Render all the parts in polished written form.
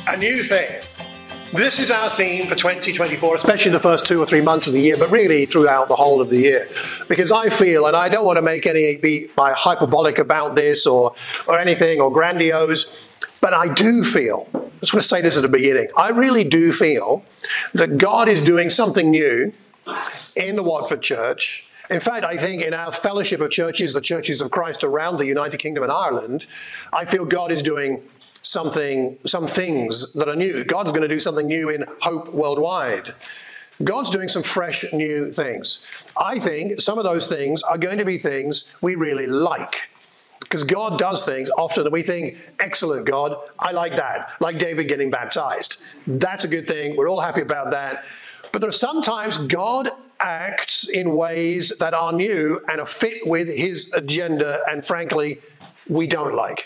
A new thing. This is our theme for 2024, especially the first 2 or 3 months of the year, but really throughout the whole of the year. Because I feel, and I don't want to be hyperbolic about this or anything or grandiose, but I do feel, I just want to say this at the beginning, I really do feel that God is doing something new in the Watford Church. In fact, I think in our fellowship of churches, the churches of Christ around the United Kingdom and Ireland, I feel God is doing some things that are new. God's going to do something new in Hope Worldwide. God's doing some fresh new things. I think some of those things are going to be things we really like. Because God does things often that we think, excellent God, I like that. Like David getting baptized. That's a good thing. We're all happy about that. But there are sometimes God acts in ways that are new and are fit with his agenda, and frankly, we don't like.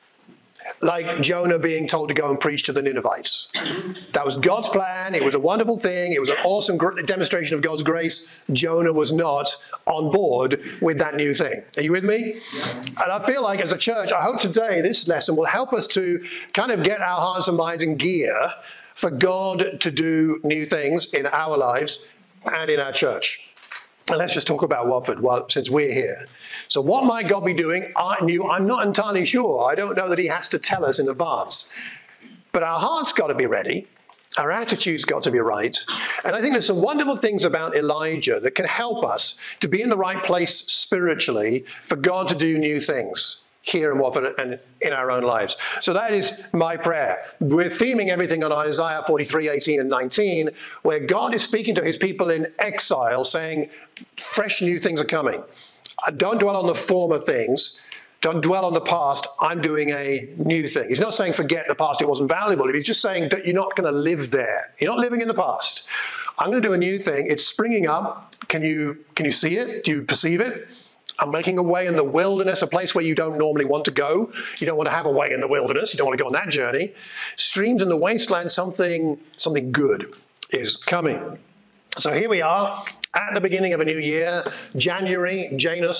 Like Jonah being told to go and preach to the Ninevites. That was God's plan. It was a wonderful thing. It was an awesome demonstration of God's grace. Jonah was not on board with that new thing. Are you with me? Yeah. And I feel like as a church, I hope today this lesson will help us to kind of get our hearts and minds in gear for God to do new things in our lives and in our church. And let's just talk about Watford since we're here. So what might God be doing new? I'm not entirely sure. I don't know that he has to tell us in advance. But our heart's got to be ready. Our attitude's got to be right. And I think there's some wonderful things about Elijah that can help us to be in the right place spiritually for God to do new things here in Watford and in our own lives. So that is my prayer. We're theming everything on Isaiah 43, 18 and 19, where God is speaking to his people in exile, saying, fresh new things are coming. Don't dwell on the former things. Don't dwell on the past. I'm doing a new thing. He's not saying forget the past, it wasn't valuable. He's just saying that you're not going to live there. You're not living in the past. I'm going to do a new thing. It's springing up. Can you see it? Do you perceive it? I'm making a way in the wilderness, a place where you don't normally want to go. You don't want to have a way in the wilderness. You don't want to go on that journey. Streams in the wasteland, something good is coming. So here we are at the beginning of a new year, January, Janus,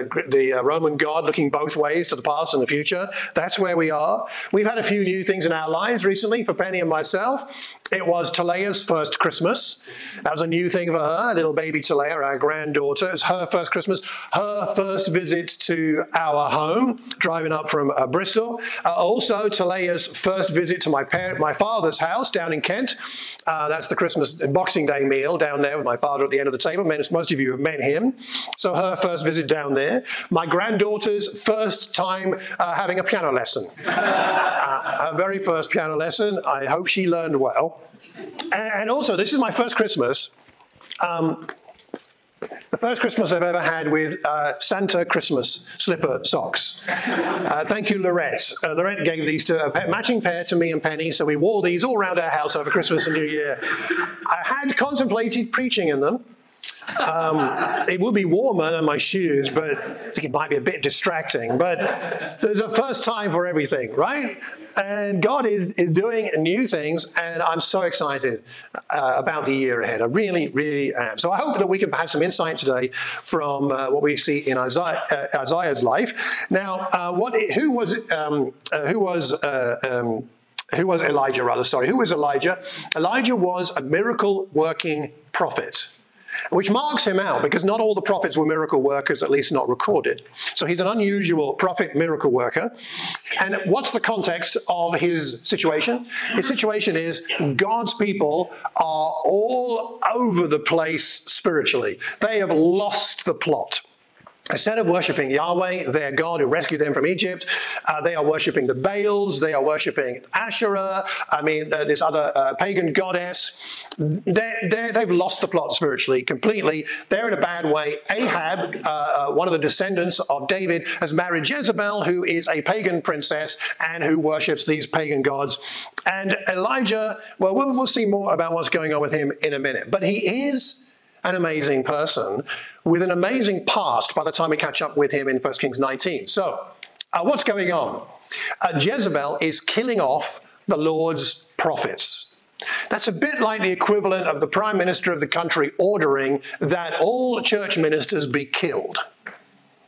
the Roman god, looking both ways to the past and the future. That's where we are. We've had a few new things in our lives recently for Penny and myself. It was Talea's first Christmas. That was a new thing for her, little baby Talea, our granddaughter. It was her first Christmas, her first visit to our home, driving up from Bristol. Also, Talea's first visit to my father's house down in Kent. That's the Christmas and Boxing Day meal down there with my father at the end of the table. Most of you have met him. So her first visit down there. My granddaughter's first time having a piano lesson. Her very first piano lesson. I hope she learned well. And also, this is my first Christmas. The first Christmas I've ever had with Santa Christmas slipper socks. Thank you, Lorette. Lorette gave these to a matching pair to me and Penny, so we wore these all around our house over Christmas and New Year. I had contemplated preaching in them. It would be warmer than my shoes, but I think it might be a bit distracting. But there's a first time for everything, right? And God is doing new things, and I'm so excited about the year ahead. I really, really am. So I hope that we can have some insight today from what we see in Isaiah's life. Now, who was Elijah, rather? Sorry, who was Elijah? Elijah was a miracle-working prophet, which marks him out because not all the prophets were miracle workers, at least not recorded. So he's an unusual prophet miracle worker. And what's the context of his situation? His situation is God's people are all over the place spiritually. They have lost the plot. Instead of worshipping Yahweh, their God who rescued them from Egypt, they are worshipping the Baals, they are worshipping Asherah, this other pagan goddess. They've lost the plot spiritually completely. They're in a bad way. Ahab, one of the descendants of David, has married Jezebel, who is a pagan princess and who worships these pagan gods. And Elijah, well, we'll see more about what's going on with him in a minute. But he is an amazing person with an amazing past by the time we catch up with him in 1 Kings 19. So, what's going on? Jezebel is killing off the Lord's prophets. That's a bit like the equivalent of the Prime Minister of the country ordering that all church ministers be killed.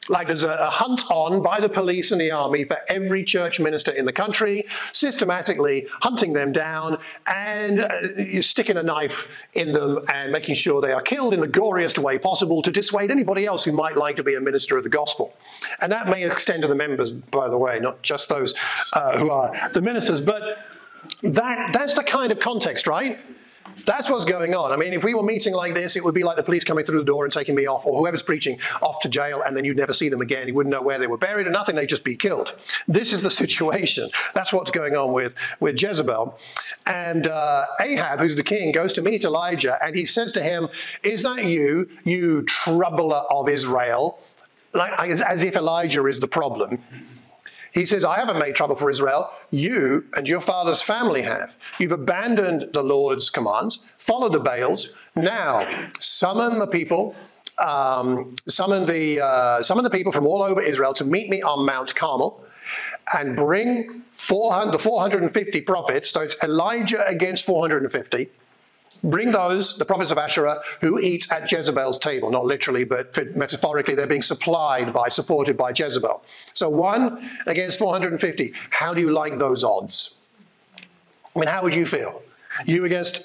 Like there's a hunt on by the police and the army for every church minister in the country, systematically hunting them down and sticking a knife in them and making sure they are killed in the goriest way possible to dissuade anybody else who might like to be a minister of the gospel. And that may extend to the members, by the way, not just those who are the ministers. But that's the kind of context, right? That's what's going on. I mean, if we were meeting like this, it would be like the police coming through the door and taking me off, or whoever's preaching off to jail, and then you'd never see them again. You wouldn't know where they were buried or nothing. They'd just be killed. This is the situation. That's what's going on with Jezebel. And Ahab, who's the king, goes to meet Elijah, and he says to him, "Is that you, you troubler of Israel?" Like, as if Elijah is the problem. He says, "I haven't made trouble for Israel. You and your father's family have. You've abandoned the Lord's commands, followed the Baals. Now, summon the people, summon the people from all over Israel to meet me on Mount Carmel, and bring the 450 prophets." So it's Elijah against 450. Bring those, the prophets of Asherah, who eat at Jezebel's table. Not literally, but metaphorically, they're being supported by Jezebel. So 1 against 450. How do you like those odds? I mean, how would you feel? You against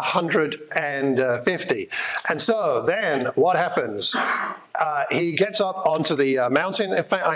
150. And so then what happens? He gets up onto the mountain. In fact,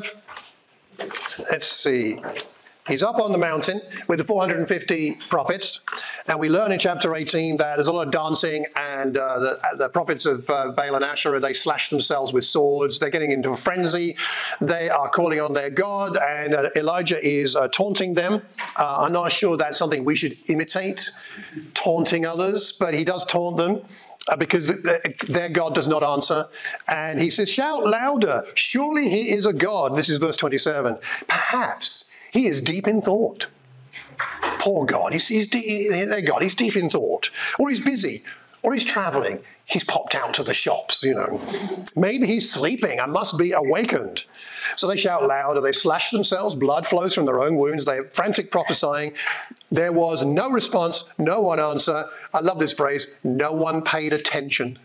let's see. He's up on the mountain with the 450 prophets, and we learn in chapter 18 that there's a lot of dancing, and the prophets of Baal and Asherah, they slash themselves with swords. They're getting into a frenzy. They are calling on their God, and Elijah is taunting them. I'm not sure that's something we should imitate, taunting others, but he does taunt them. Because their God does not answer. And he says, "Shout louder, surely he is a God." This is verse 27. "Perhaps he is deep in thought." Poor God, he's deep in thought. Or he's busy, or he's traveling. He's popped out to the shops, you know. Maybe he's sleeping and must be awakened. So they shout louder, they slash themselves, blood flows from their own wounds, they're frantic prophesying. There was no response, no one answer. I love this phrase, no one paid attention.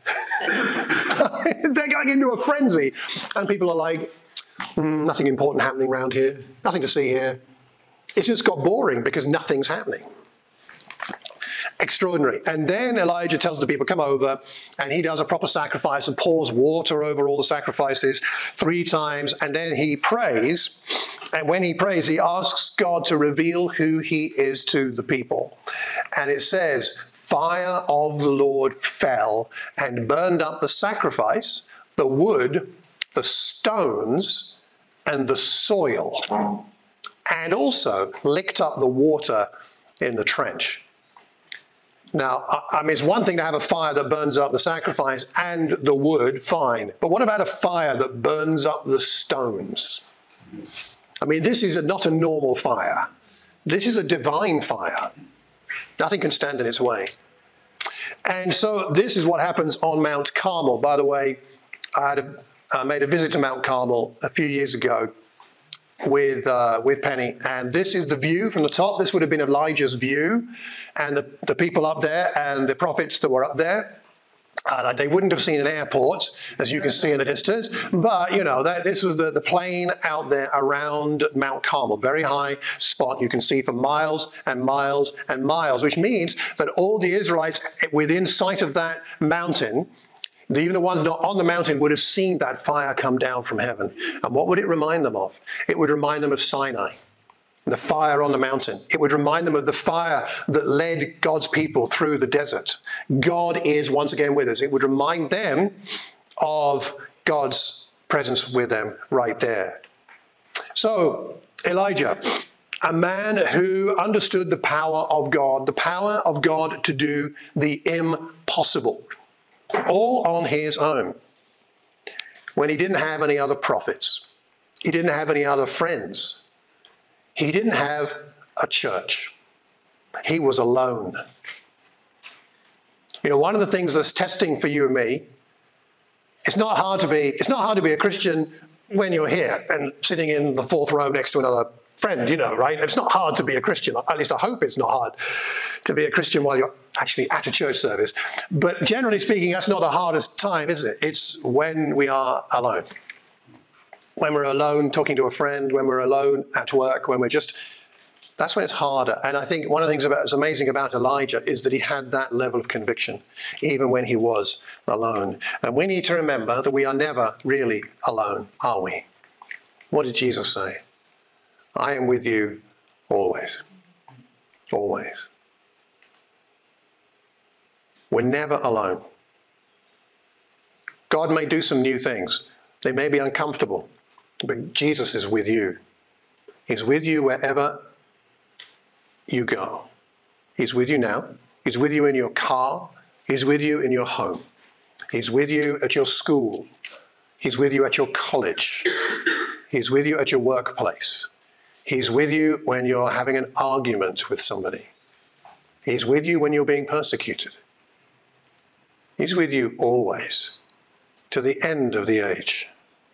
They're going into a frenzy. And people are like, nothing important happening around here, nothing to see here. It's just got boring because nothing's happening. Extraordinary. And then Elijah tells the people, "Come over," and he does a proper sacrifice and pours water over all the sacrifices 3 times, and then he prays. And when he prays, he asks God to reveal who he is to the people. And it says, "Fire of the Lord fell and burned up the sacrifice, the wood, the stones, and the soil, and also licked up the water in the trench." Now, I mean, it's one thing to have a fire that burns up the sacrifice and the wood, fine. But what about a fire that burns up the stones? I mean, this is not a normal fire. This is a divine fire. Nothing can stand in its way. And so this is what happens on Mount Carmel. By the way, I made a visit to Mount Carmel a few years ago with Penny, and this is the view from the top. This would have been Elijah's view, and the people up there and the prophets that were up there. They wouldn't have seen an airport, as you can see in the distance, but you know, this was the plain out there around Mount Carmel, very high spot. You can see for miles and miles and miles, which means that all the Israelites within sight of that mountain, even the ones not on the mountain, would have seen that fire come down from heaven. And what would it remind them of? It would remind them of Sinai, the fire on the mountain. It would remind them of the fire that led God's people through the desert. God is once again with us. It would remind them of God's presence with them right there. So Elijah, a man who understood the power of God to do the impossible, all on his own, when he didn't have any other prophets, he didn't have any other friends, he didn't have a church. He was alone. You know, one of the things that's testing for you and me, it's not hard to be a Christian when you're here and sitting in the 4th row next to another friend, you know, right? It's not hard to be a Christian. At least I hope it's not hard to be a Christian while you're actually at a church service. But generally speaking, that's not the hardest time, is it? It's when we are alone. when we're alone talking to a friend, when we're alone at work, that's when it's harder. And I think one of the things that's amazing about Elijah is that he had that level of conviction, even when he was alone. And we need to remember that we are never really alone, are we? What did Jesus say? I am with you always. Always. We're never alone. God may do some new things. They may be uncomfortable, but Jesus is with you. He's with you wherever you go. He's with you now. He's with you in your car. He's with you in your home. He's with you at your school. He's with you at your college. He's with you at your workplace. He's with you when you're having an argument with somebody. He's with you when you're being persecuted. He's with you always, to the end of the age.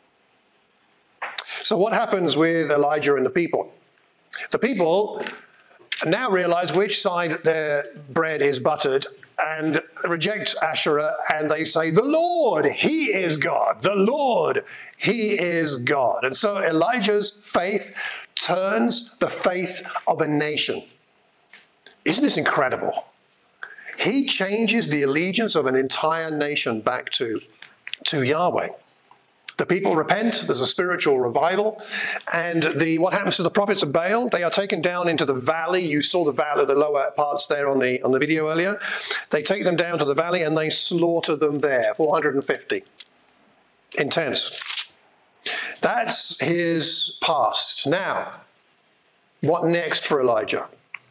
So what happens with Elijah and the people? The people now realize which side their bread is buttered and reject Asherah, and they say, the Lord, he is God. The Lord, he is God. And so Elijah's faith turns the faith of a nation. Isn't this incredible? He changes the allegiance of an entire nation back to Yahweh. The people repent, there's a spiritual revival, and what happens to the prophets of Baal? They are taken down into the valley. You saw the valley, the lower parts there on the video earlier. They take them down to the valley and they slaughter them there, 450. Intense. That's his past. Now, what next for Elijah?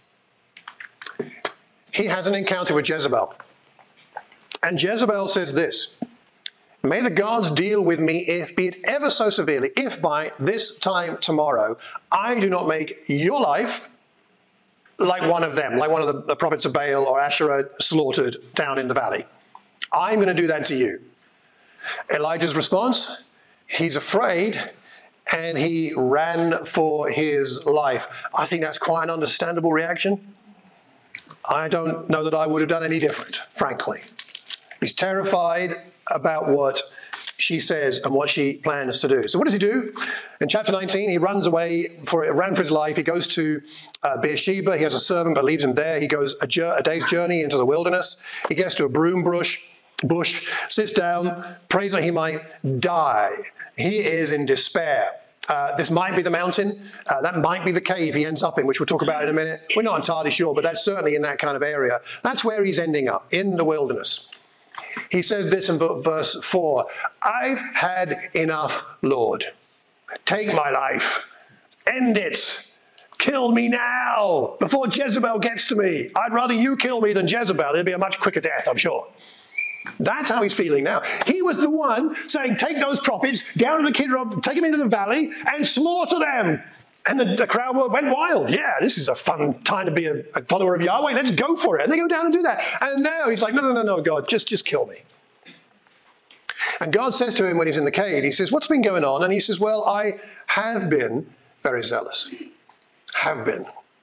He has an encounter with Jezebel. And Jezebel says this, may the gods deal with me, be it ever so severely, if by this time tomorrow I do not make your life like one of them, like one of the prophets of Baal or Asherah slaughtered down in the valley. I'm going to do that to you. Elijah's response, he's afraid and he ran for his life. I think that's quite an understandable reaction. I don't know that I would have done any different, frankly. He's terrified about what she says and what she plans to do. So what does he do? In chapter 19, he ran for his life. He goes to Beersheba. He has a servant, but leaves him there. He goes a day's journey into the wilderness. He gets to a broom bush, sits down, prays that he might die. He is in despair. This might be the mountain. That might be the cave he ends up in, which we'll talk about in a minute. We're not entirely sure, but that's certainly in that kind of area. That's where he's ending up, in the wilderness. He says this in verse 4, I've had enough, Lord. Take my life. End it. Kill me now, before Jezebel gets to me. I'd rather you kill me than Jezebel. It'd be a much quicker death, I'm sure. That's how he's feeling now. He was the one saying, take those prophets down to the Kidron, take them into the valley and slaughter them. And the crowd went wild. Yeah, this is a fun time to be a follower of Yahweh. Let's go for it. And they go down and do that. And now he's like, no, God, just kill me. And God says to him when he's in the cave, he says, what's been going on? And he says, well, I have been very zealous. Have been.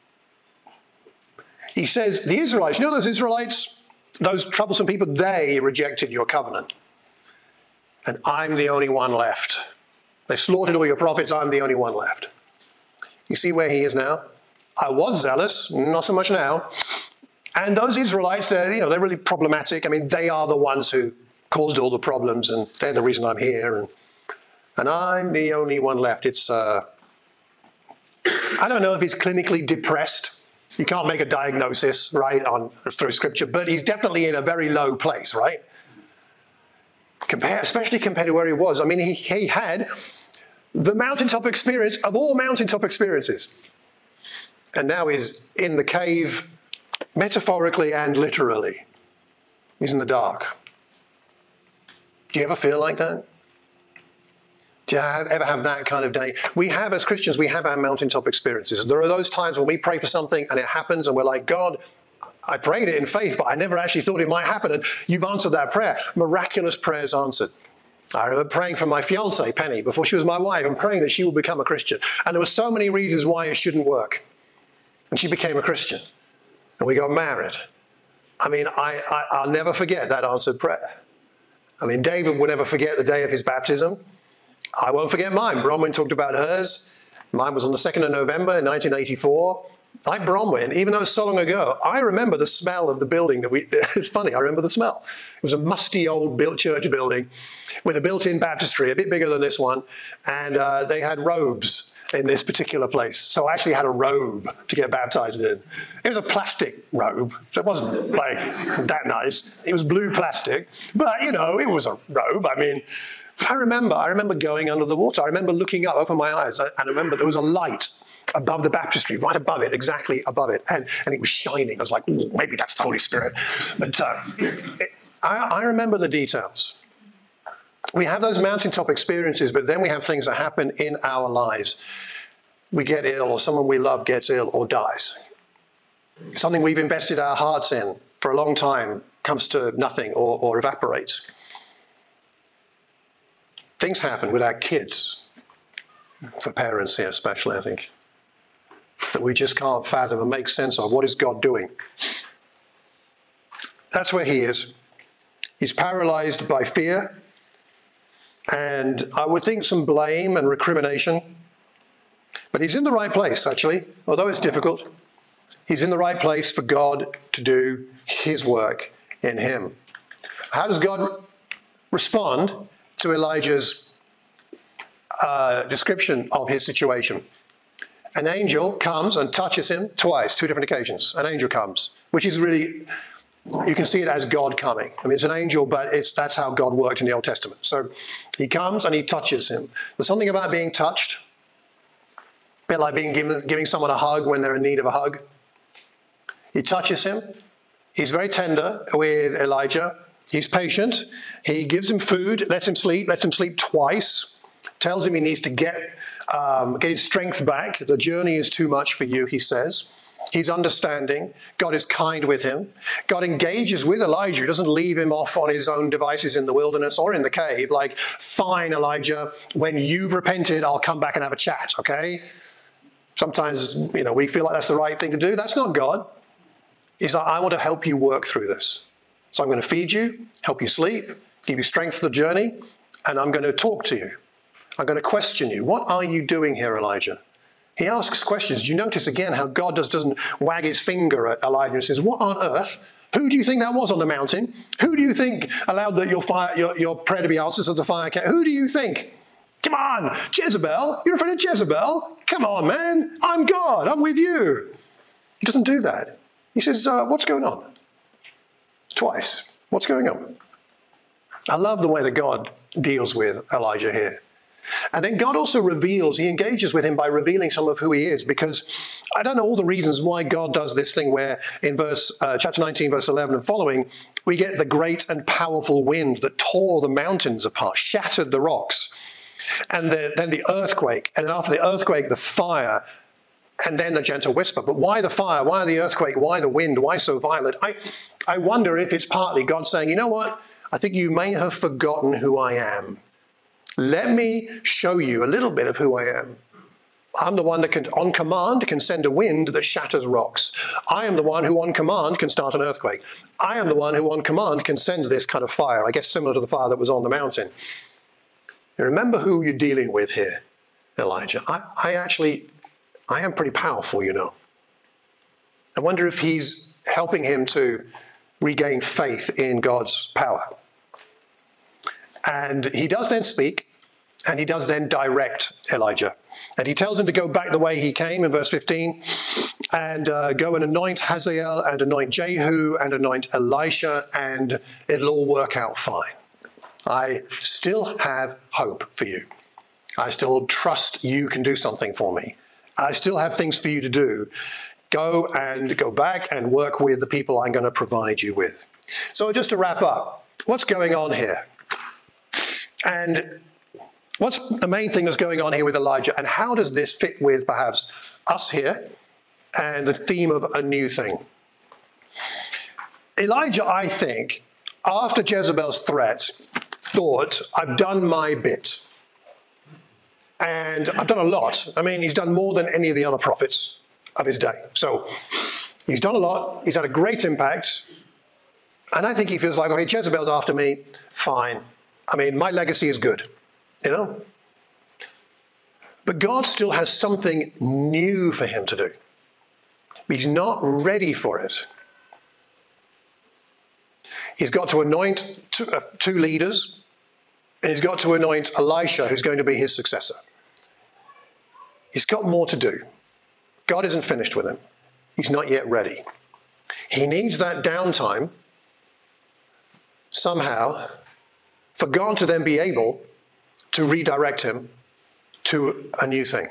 He says, the Israelites, you know those Israelites, those troublesome people, they rejected your covenant. And I'm the only one left. They slaughtered all your prophets. I'm the only one left. You see where he is now? I was zealous, not so much now. And those Israelites, they're really problematic. I mean, they are the ones who caused all the problems, and they're the reason I'm here. And I'm the only one left. It's, I don't know if he's clinically depressed. You can't make a diagnosis, right, through Scripture, but he's definitely in a very low place, right? Especially compared to where he was. I mean, he had the mountaintop experience of all mountaintop experiences. And now he's in the cave, metaphorically and literally. He's in the dark. Do you ever feel like that? Do you ever have that kind of day? We have, as Christians, we have our mountaintop experiences. There are those times when we pray for something and it happens and we're like, God, I prayed it in faith, but I never actually thought it might happen. And you've answered that prayer. Miraculous prayers answered. I remember praying for my fiancée, Penny, before she was my wife, and praying that she would become a Christian. And there were so many reasons why it shouldn't work. And she became a Christian. And we got married. I mean, I'll never forget that answered prayer. I mean, David will never forget the day of his baptism. I won't forget mine. Bronwyn talked about hers. Mine was on the 2nd of November in 1984. Like Bronwyn, even though it was so long ago, I remember the smell of the building it's funny, I remember the smell. It was a musty old church building with a built-in baptistry, a bit bigger than this one, and they had robes in this particular place. So I actually had a robe to get baptized in. It was a plastic robe, so it wasn't like that nice. It was blue plastic, but you know, it was a robe. I mean, but I remember going under the water. I remember looking up, open my eyes, and I remember there was a light above the baptistry, right above it, exactly above it, and it was shining. I was like, ooh, maybe that's the Holy Spirit. But I remember the details. We have those mountaintop experiences, but then we have things that happen in our lives. We get ill, or someone we love gets ill or dies. Something we've invested our hearts in for a long time comes to nothing or evaporates. Things happen with our kids, for parents here especially, I think, that we just can't fathom and make sense of. What is God doing? That's where he is. He's paralyzed by fear, and I would think some blame and recrimination. But he's in the right place, actually, although it's difficult. He's in the right place for God to do his work in him. How does God respond to Elijah's description of his situation? An angel comes and touches him twice, 2 different occasions. An angel comes, which is really, you can see it as God coming. I mean, it's an angel, but that's how God worked in the Old Testament. So he comes and he touches him. There's something about being touched, a bit like giving someone a hug when they're in need of a hug. He touches him. He's very tender with Elijah. He's patient. He gives him food, lets him sleep twice, tells him he needs to get his strength back. The journey is too much for you, he says. He's understanding. God is kind with him. God engages with Elijah. He doesn't leave him off on his own devices in the wilderness or in the cave. Like, fine, Elijah, when you've repented, I'll come back and have a chat, okay? Sometimes, we feel like that's the right thing to do. That's not God. He's like, I want to help you work through this. So I'm going to feed you, help you sleep, give you strength for the journey, and I'm going to talk to you. I'm going to question you. What are you doing here, Elijah? He asks questions. Do you notice again how God doesn't wag his finger at Elijah and says, what on earth? Who do you think that was on the mountain? Who do you think allowed your prayer to be answered so the fire came? Who do you think? Come on, Jezebel. You're afraid of Jezebel? Come on, man. I'm God. I'm with you. He doesn't do that. He says, what's going on? Twice. What's going on? I love the way that God deals with Elijah here. And then God also he engages with him by revealing some of who he is, because I don't know all the reasons why God does this thing where in chapter 19, verse 11 and following, we get the great and powerful wind that tore the mountains apart, shattered the rocks, and then the earthquake, and then after the earthquake, the fire, and then the gentle whisper. But why the fire? Why the earthquake? Why the wind? Why so violent? I wonder if it's partly God saying, you know what? I think you may have forgotten who I am. Let me show you a little bit of who I am. I'm the one that on command can send a wind that shatters rocks. I am the one who on command can start an earthquake. I am the one who on command can send this kind of fire, I guess similar to the fire that was on the mountain. You remember who you're dealing with here, Elijah. I am pretty powerful, I wonder if he's helping him to regain faith in God's power. And he does then speak, and he does then direct Elijah. And he tells him to go back the way he came in verse 15, and go and anoint Hazael, and anoint Jehu, and anoint Elisha, and it'll all work out fine. I still have hope for you. I still trust you can do something for me. I still have things for you to do. Go back and work with the people I'm going to provide you with. So just to wrap up, what's going on here? And what's the main thing that's going on here with Elijah? And how does this fit with perhaps us here and the theme of a new thing? Elijah, I think, after Jezebel's threat, thought, I've done my bit. And I've done a lot. I mean, he's done more than any of the other prophets of his day. So he's done a lot. He's had a great impact. And I think he feels like, okay, Jezebel's after me. Fine. I mean, my legacy is good. But God still has something new for him to do. He's not ready for it. He's got to anoint two leaders, and he's got to anoint Elisha, who's going to be his successor. He's got more to do. God isn't finished with him. He's not yet ready. He needs that downtime somehow for God to then be able to redirect him to a new thing.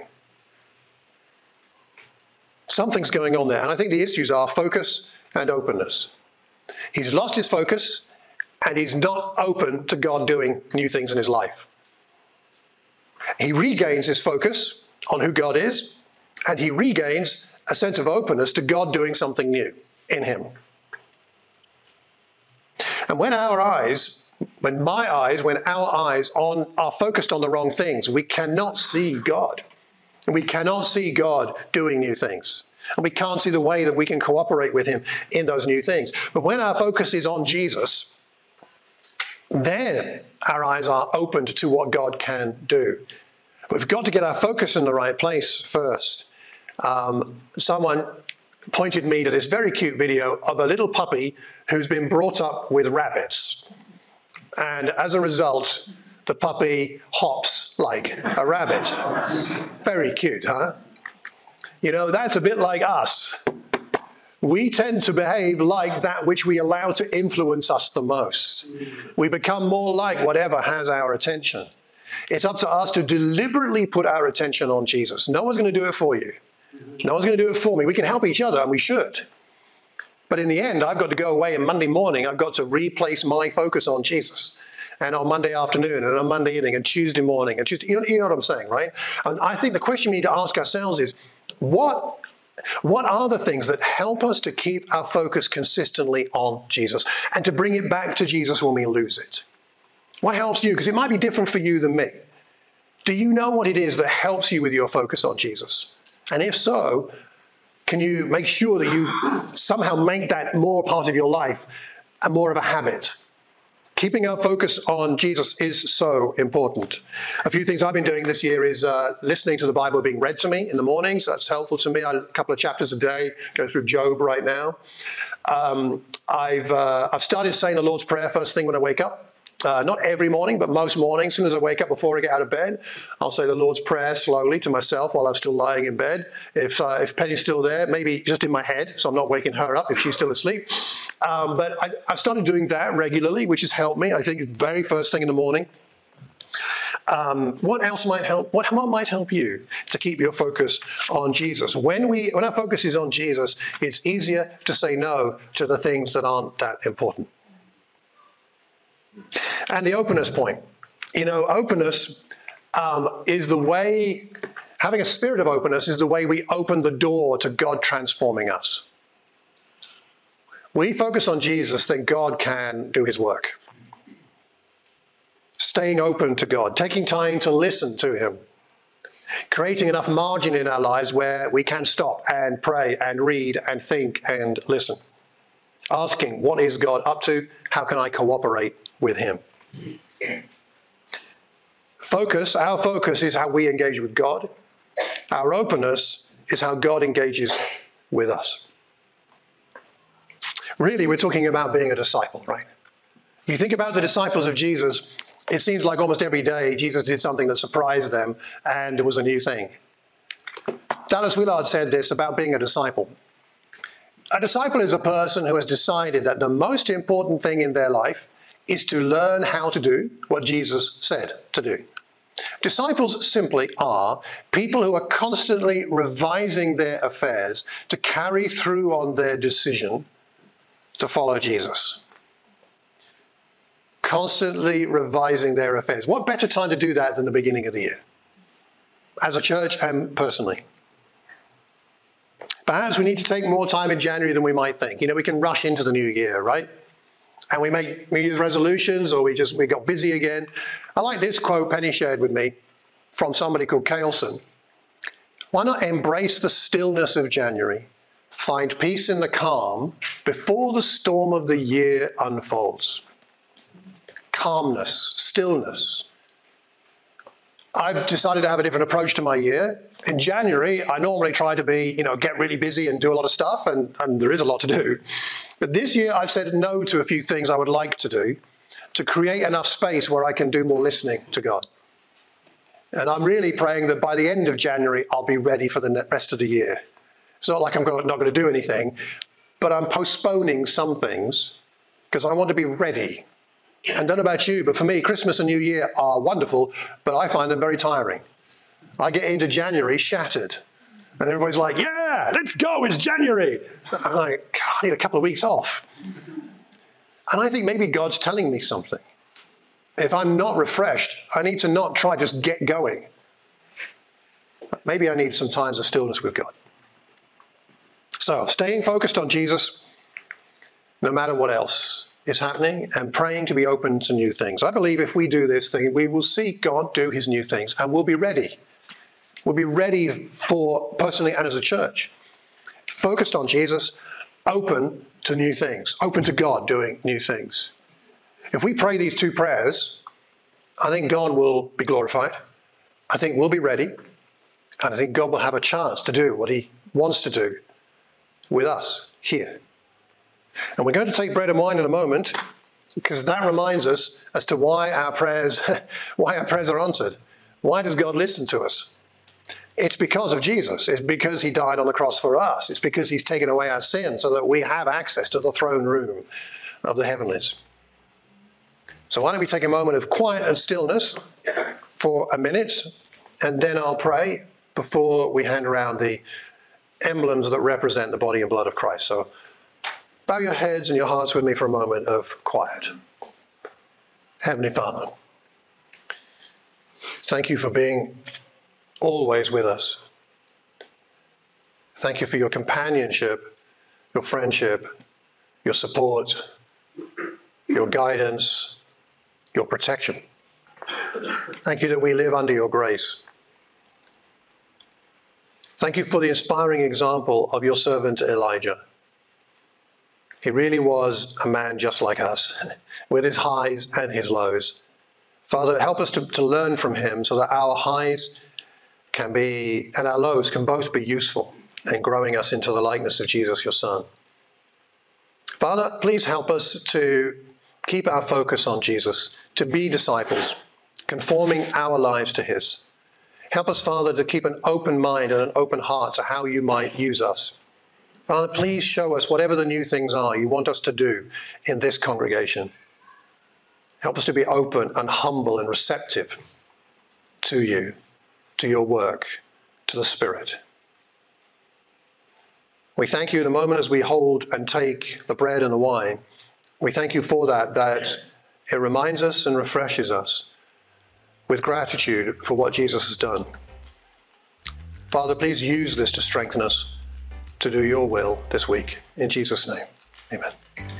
Something's going on there. And I think the issues are focus and openness. He's lost his focus and he's not open to God doing new things in his life. He regains his focus on who God is, and he regains a sense of openness to God doing something new in him. And when our eyes are focused on the wrong things, we cannot see God. And we cannot see God doing new things. And we can't see the way that we can cooperate with him in those new things. But when our focus is on Jesus, then our eyes are opened to what God can do. But we've got to get our focus in the right place first. Someone pointed me to this very cute video of a little puppy who's been brought up with rabbits. And as a result, the puppy hops like a rabbit. Very cute, huh? You know, that's a bit like us. We tend to behave like that which we allow to influence us the most. We become more like whatever has our attention. It's up to us to deliberately put our attention on Jesus. No one's going to do it for you. No one's going to do it for me. We can help each other, and we should. But in the end, I've got to go away, and Monday morning, I've got to replace my focus on Jesus. And on Monday afternoon, and on Monday evening, and Tuesday morning, and Tuesday, you know what I'm saying, right? And I think the question we need to ask ourselves is, what are the things that help us to keep our focus consistently on Jesus and to bring it back to Jesus when we lose it? What helps you? Because it might be different for you than me. Do you know what it is that helps you with your focus on Jesus? And if so, can you make sure that you somehow make that more part of your life and more of a habit? Keeping our focus on Jesus is so important. A few things I've been doing this year is listening to the Bible being read to me in the mornings. That's helpful to me. A couple of chapters a day, go through Job right now. I've started saying the Lord's Prayer first thing when I wake up. Not every morning, but most mornings. As soon as I wake up, before I get out of bed, I'll say the Lord's Prayer slowly to myself while I'm still lying in bed. If Penny's still there, maybe just in my head, so I'm not waking her up if she's still asleep. But I've started doing that regularly, which has helped me. I think very first thing in the morning. What else might help? What might help you to keep your focus on Jesus? When our focus is on Jesus, it's easier to say no to the things that aren't that important. And the openness point. You know, openness is the way, having a spirit of openness is the way we open the door to God transforming us. We focus on Jesus, then God can do his work. Staying open to God, taking time to listen to him, creating enough margin in our lives where we can stop and pray and read and think and listen. Asking, what is God up to? How can I cooperate with him? Our focus is how we engage with God. Our openness is how God engages with us. Really, we're talking about being a disciple, right? You think about the disciples of Jesus, it seems like almost every day Jesus did something that surprised them and it was a new thing. Dallas Willard said this about being a disciple. A disciple is a person who has decided that the most important thing in their life is to learn how to do what Jesus said to do. Disciples simply are people who are constantly revising their affairs to carry through on their decision to follow Jesus. Constantly revising their affairs. What better time to do that than the beginning of the year? As a church and personally. Perhaps we need to take more time in January than we might think. You know, we can rush into the new year, right? And we make New Year's resolutions, or we got busy again. I like this quote Penny shared with me from somebody called Kaelson. Why not embrace the stillness of January, find peace in the calm before the storm of the year unfolds? Calmness, stillness. I've decided to have a different approach to my year. In January, I normally try to be, get really busy and do a lot of stuff, and there is a lot to do. But this year, I've said no to a few things I would like to do to create enough space where I can do more listening to God. And I'm really praying that by the end of January, I'll be ready for the rest of the year. It's not like I'm not going to do anything, but I'm postponing some things because I want to be ready. And I don't know about you, but for me, Christmas and New Year are wonderful, but I find them very tiring. I get into January shattered. And everybody's like, yeah, let's go, it's January. I'm like, God, I need a couple of weeks off. And I think maybe God's telling me something. If I'm not refreshed, I need to not try just get going. Maybe I need some times of stillness with God. So staying focused on Jesus, no matter what else is happening, and praying to be open to new things. I believe if we do this thing, we will see God do his new things, and we'll be ready. We'll be ready for, personally and as a church, focused on Jesus, open to new things, open to God doing new things. If we pray these two prayers, I think God will be glorified. I think we'll be ready. And I think God will have a chance to do what he wants to do with us here. And we're going to take bread and wine in a moment, because that reminds us as to why our prayers are answered. Why does God listen to us? It's because of Jesus. It's because he died on the cross for us. It's because he's taken away our sin so that we have access to the throne room of the heavenlies. So why don't we take a moment of quiet and stillness for a minute, and then I'll pray before we hand around the emblems that represent the body and blood of Christ. So bow your heads and your hearts with me for a moment of quiet. Heavenly Father, thank you for being always with us. Thank you for your companionship, your friendship, your support, your guidance, your protection. Thank you that we live under your grace. Thank you for the inspiring example of your servant Elijah. He really was a man just like us, with his highs and his lows. Father, help us to learn from him so that our highs can be, and our lows can both be useful in growing us into the likeness of Jesus, your Son. Father, please help us to keep our focus on Jesus, to be disciples, conforming our lives to his. Help us, Father, to keep an open mind and an open heart to how you might use us. Father, please show us whatever the new things are you want us to do in this congregation. Help us to be open and humble and receptive to you, to your work, to the Spirit. We thank you in a moment as we hold and take the bread and the wine. We thank you for that it reminds us and refreshes us with gratitude for what Jesus has done. Father, please use this to strengthen us to do your will this week. In Jesus' name, amen.